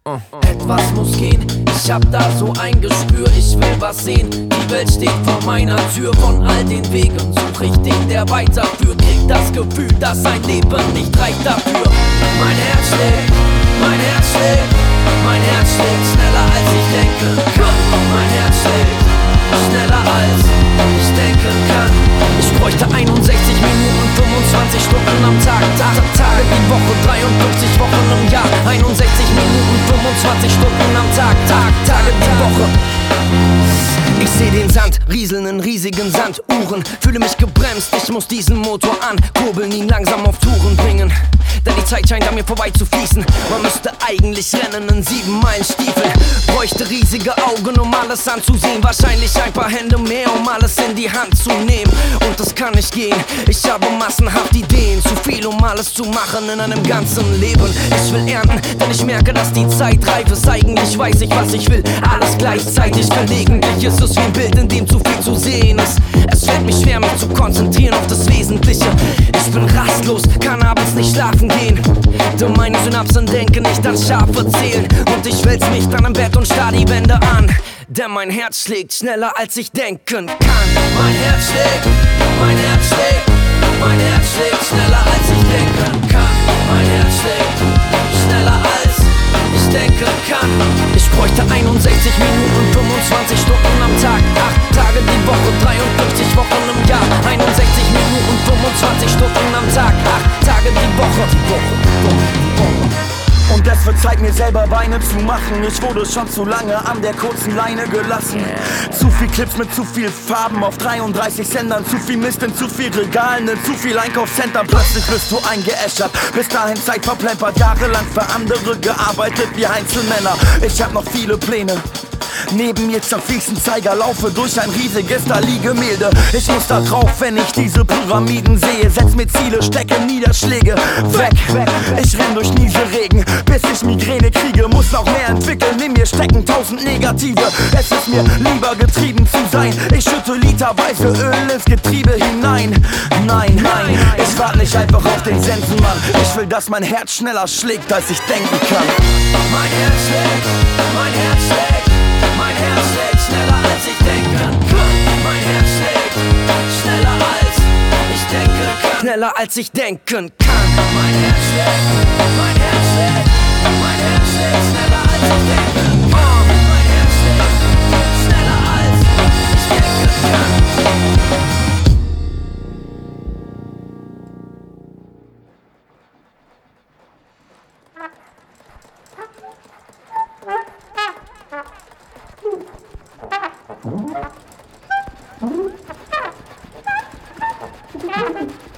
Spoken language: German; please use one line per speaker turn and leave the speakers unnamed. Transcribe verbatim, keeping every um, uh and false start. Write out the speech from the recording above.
Uh. Etwas muss gehen, ich hab da so ein Gespür, ich will was sehen. Die Welt steht vor meiner Tür, von all den Wegen such ich den, der weiterführt. Krieg das Gefühl, dass ein Leben nicht reicht dafür. Mein Herz schlägt, mein Herz schlägt, mein Herz schlägt schneller als ich denken kann. Mein Herz schlägt schneller als ich denken kann. Ich bräuchte einundsechzig Minuten, fünfundzwanzig Stunden am Tag, Tag, Tage die Woche, dreiundfünfzig Wochen im Jahr. einundsechzig Minuten, fünfundzwanzig Stunden am Tag, Tag, Tage die Woche. Ich seh den Sand rieseln in riesigen Sanduhren, fühle mich gebremst, ich muss diesen Motor ankurbeln, ihn langsam auf Touren bringen. Denn die Zeit scheint an mir vorbei zu fließen. Man müsste eigentlich rennen in sieben Meilen Stiefel. Bräuchte riesige Augen, um alles anzusehen. Wahrscheinlich ein paar Hände mehr, um alles in die Hand zu nehmen. Und das kann nicht gehen, ich habe massenhaft Ideen. Zu viel, um alles zu machen in einem ganzen Leben. Ich will ernten, denn ich merke, dass die Zeit reif ist. Eigentlich weiß ich, was ich will, alles gleichzeitig. Gelegentlich ist es wie ein Bild, in dem zu viel zu sehen ist. Es fällt mir schwer, mich zu konzentrieren auf das Wesentliche. Ich bin rastlos, kann abends nicht schlafen gehen. Denn meine Synapsen denken nicht an Schafe zählen. Und ich wälz mich dann im Bett und starr die Wände an. Denn mein Herz schlägt schneller als ich denken kann. Mein Herz schlägt, mein Herz schlägt, mein Herz schlägt schneller als ich denken kann. Mein Herz schlägt schneller als ich denken kann. Ich bräuchte einundsechzig Minuten, fünfundzwanzig Stunden am Tag, acht Tage die Woche, dreiundfünfzig Wochen im Jahr. einundsechzig Minuten, fünfundzwanzig Stunden am Tag, acht Tage die Woche, die Woche, die Woche.
Und es wird Zeit, mir selber Beine zu machen. Ich wurde schon zu lange an der kurzen Leine gelassen. Zu viel Clips mit zu viel Farben auf dreiunddreißig Sendern. Zu viel Mist in zu viel Regalen, in zu viel Einkaufscentern. Plötzlich bist du eingeäschert, bis dahin Zeit verplempert. Jahrelang für andere gearbeitet wie Einzelmänner. Ich hab noch viele Pläne. Neben mir zerfließen Zeiger, laufe durch ein riesiges Dali-Gemälde. Ich muss da drauf, wenn ich diese Pyramiden sehe. Setz mir Ziele, stecke Niederschläge weg. Ich renn durch Nieselregen, bis ich Migräne kriege. Muss noch mehr entwickeln, in mir stecken tausend Negative. Es ist mir lieber getrieben zu sein. Ich schütte literweise Öl ins Getriebe hinein. Nein, nein, ich warte nicht einfach auf den Sensenmann. Ich will, dass mein Herz schneller schlägt, als ich denken kann.
Mein Herz schlägt, mein Herz schlägt, mein Herz schlägt schneller als ich denken kann. Mein Herz schlägt schneller als ich denken kann. Schneller als ich denken kann. Mein Herz schlägt, mein Herz schlägt, mein Herz schlägt schneller als ich denken kann. Mein Herz schlägt schneller als ich denken kann.
Thank you.